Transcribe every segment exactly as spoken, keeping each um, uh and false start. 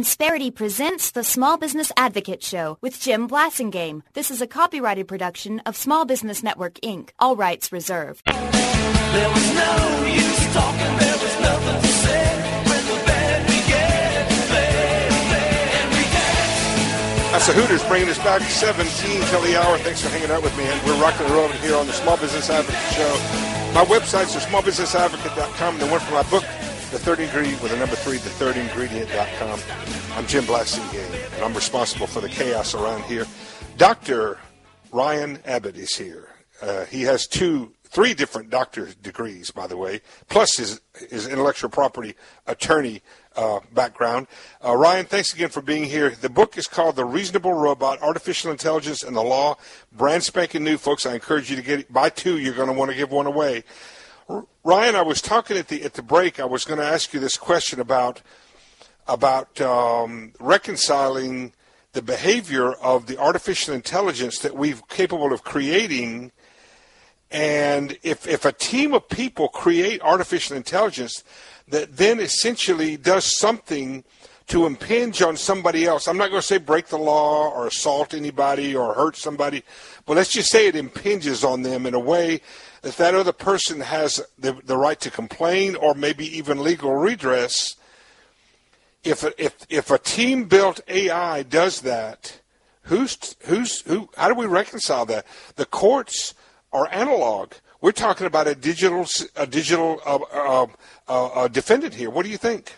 Insperity presents the Small Business Advocate Show with Jim Blasingame. This is a copyrighted production of Small Business Network, Incorporated. All rights reserved. There was no use talking, there was nothing to say. When the band began to play, play, and we danced. That's the Hooters bringing us back seventeen till the hour. Thanks for hanging out with me. And we're rocking and rolling here on the Small Business Advocate Show. My website's the small business advocate dot com. The one for my book, The Third Ingredient, with the number three, the third ingredient dot com. I'm Jim Blasingame, and I'm responsible for the chaos around here. Doctor Ryan Abbott is here. Uh, he has two, three different doctor's degrees, by the way, plus his, his intellectual property attorney uh, background. Uh, Ryan, thanks again for being here. The book is called The Reasonable Robot, Artificial Intelligence and the Law. Brand spanking new, folks. I encourage you to get it. Buy two. You're going to want to give one away. Ryan, I was talking at the at the break. I was going to ask you this question about about um, reconciling the behavior of the artificial intelligence that we're capable of creating, and if if a team of people create artificial intelligence that then essentially does something to impinge on somebody else. I'm not going to say break the law or assault anybody or hurt somebody, but let's just say it impinges on them in a way that that other person has the, the right to complain or maybe even legal redress. If a, if if a team-built A I does that, who's who's who? How do we reconcile that? The courts are analog. We're talking about a digital a digital uh, uh, uh, uh, defendant here. What do you think?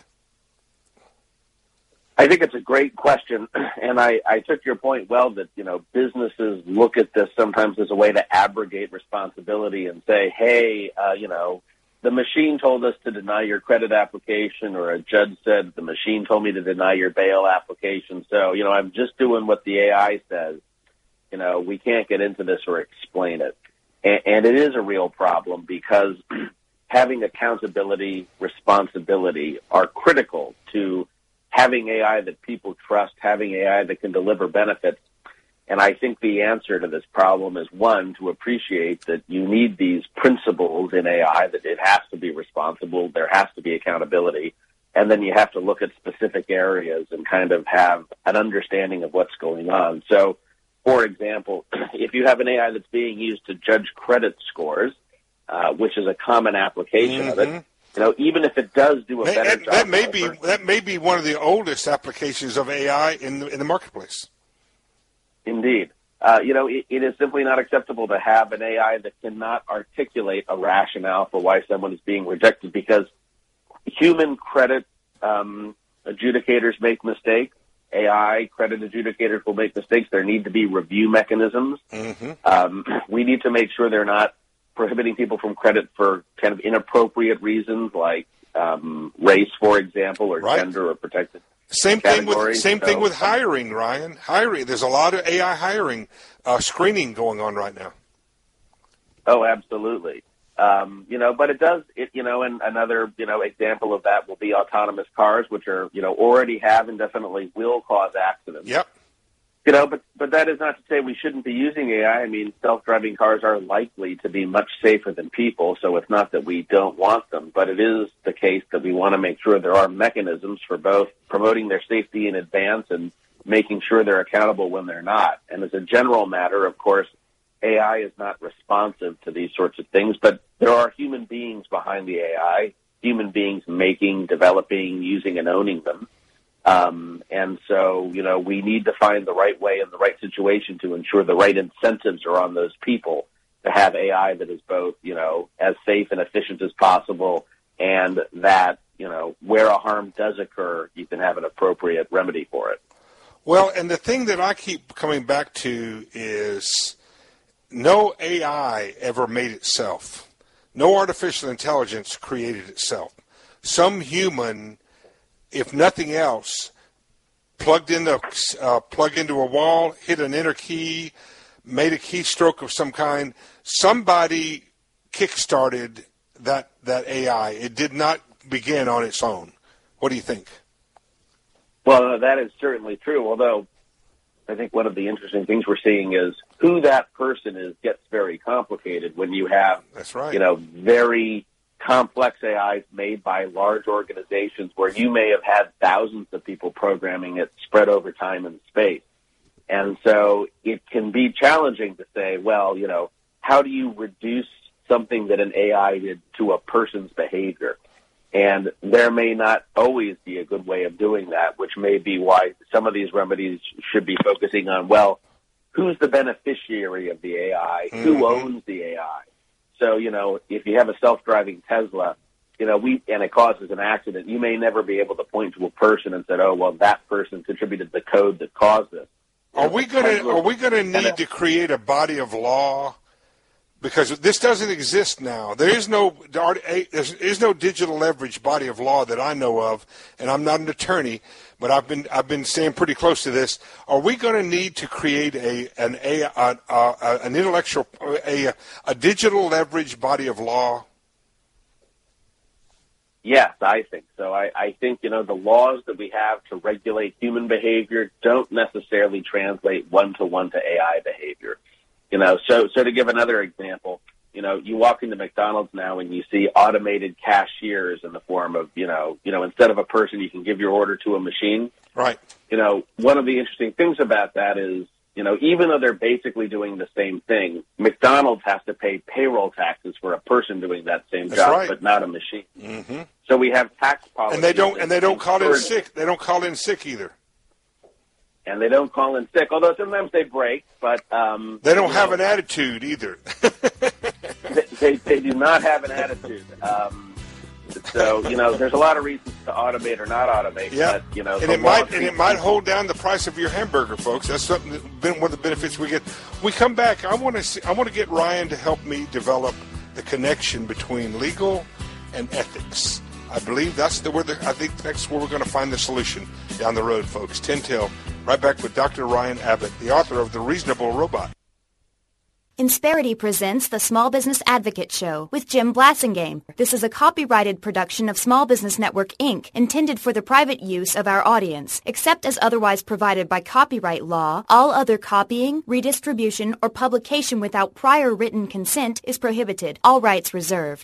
I think it's a great question, and I, I took your point well that, you know, businesses look at this sometimes as a way to abrogate responsibility and say, hey, uh, you know, the machine told us to deny your credit application, or a judge said the machine told me to deny your bail application. So, you know, I'm just doing what the A I says. You know, we can't get into this or explain it. And, and it is a real problem because having accountability, responsibility are critical to having A I that people trust, having A I that can deliver benefits. And I think the answer to this problem is, one, to appreciate that you need these principles in A I, that it has to be responsible, there has to be accountability, and then you have to look at specific areas and kind of have an understanding of what's going on. So, for example, if you have an A I that's being used to judge credit scores, uh, which is a common application mm-hmm. of it, you know, even if it does do a better that, job, that may be that may be one of the oldest applications of A I in the, in the marketplace. Indeed, uh, you know, it, it is simply not acceptable to have an A I that cannot articulate a rationale for why someone is being rejected, because human credit um, adjudicators make mistakes. A I credit adjudicators will make mistakes. There need to be review mechanisms. Mm-hmm. Um, we need to make sure they're not prohibiting people from credit for kind of inappropriate reasons, like um, race, for example, or right. gender or protected Same thing with same so, thing with hiring, Ryan. Hiring. There's a lot of A I hiring uh, screening going on right now. Oh, absolutely. Um, you know, but it does. It, you know, and another you know example of that will be autonomous cars, which are you know already have and definitely will cause accidents. Yep. You know, but, but that is not to say we shouldn't be using A I. I mean, self-driving cars are likely to be much safer than people, so it's not that we don't want them, but it is the case that we want to make sure there are mechanisms for both promoting their safety in advance and making sure they're accountable when they're not. And as a general matter, of course, A I is not responsive to these sorts of things, but there are human beings behind the A I, human beings making, developing, using, and owning them. Um, and so, you know, we need to find the right way and the right situation to ensure the right incentives are on those people to have A I that is both, you know, as safe and efficient as possible, and that, you know, where a harm does occur, you can have an appropriate remedy for it. Well, and the thing that I keep coming back to is no A I ever made itself. No artificial intelligence created itself. Some human, if nothing else, plugged in the, uh, plugged into a wall, hit an enter key, made a keystroke of some kind. Somebody kick-started that, that A I. It did not begin on its own. What do you think? Well, that is certainly true, although I think one of the interesting things we're seeing is who that person is gets very complicated when you have, That's right. you know, very complex A Is made by large organizations where you may have had thousands of people programming it spread over time and space. And so it can be challenging to say, well, you know, how do you reduce something that an A I did to a person's behavior? And there may not always be a good way of doing that, which may be why some of these remedies should be focusing on, well, who's the beneficiary of the A I? Mm-hmm. Who owns the A I? So, you know, if you have a self-driving Tesla, you know, we and it causes an accident, you may never be able to point to a person and say, oh, well, that person contributed the code that caused this. Are we going to are we going to need to create a body of law? Because this doesn't exist now. There is no there is no digital leverage body of law that I know of, and I'm not an attorney, but I've been I've been staying pretty close to this. Are we going to need to create a an a, a, a an intellectual a a digital leverage body of law? Yes, I think so. I, I think, you know, the laws that we have to regulate human behavior don't necessarily translate one-to-one to A I behavior. You know, so so to give another example, you know, you walk into McDonald's now and you see automated cashiers in the form of, you know, you know, instead of a person, you can give your order to a machine. Right. You know, one of the interesting things about that is, you know, even though they're basically doing the same thing, McDonald's has to pay payroll taxes for a person doing that same That's job, right. but not a machine. Mm-hmm. So we have tax policies, and they don't and they don't call in encourage- sick. They don't call in sick either. And they don't call in sick, although sometimes they break. But um, they don't you have know, an attitude either. they, they they do not have an attitude. Um, so you know, there's a lot of reasons to automate or not automate. Yeah, but, you know, and the it might law- and it might hold down the price of your hamburger, folks. That's something that's been one of the benefits we get. We come back. I want to see, I want to get Ryan to help me develop the connection between legal and ethics. I believe that's the where the, I think that's where we're going to find the solution down the road, folks. ten till. Right back with Doctor Ryan Abbott, the author of The Reasonable Robot. Insperity presents the Small Business Advocate Show with Jim Blasingame. This is a copyrighted production of Small Business Network, Incorporated, intended for the private use of our audience. Except as otherwise provided by copyright law, all other copying, redistribution, or publication without prior written consent is prohibited. All rights reserved.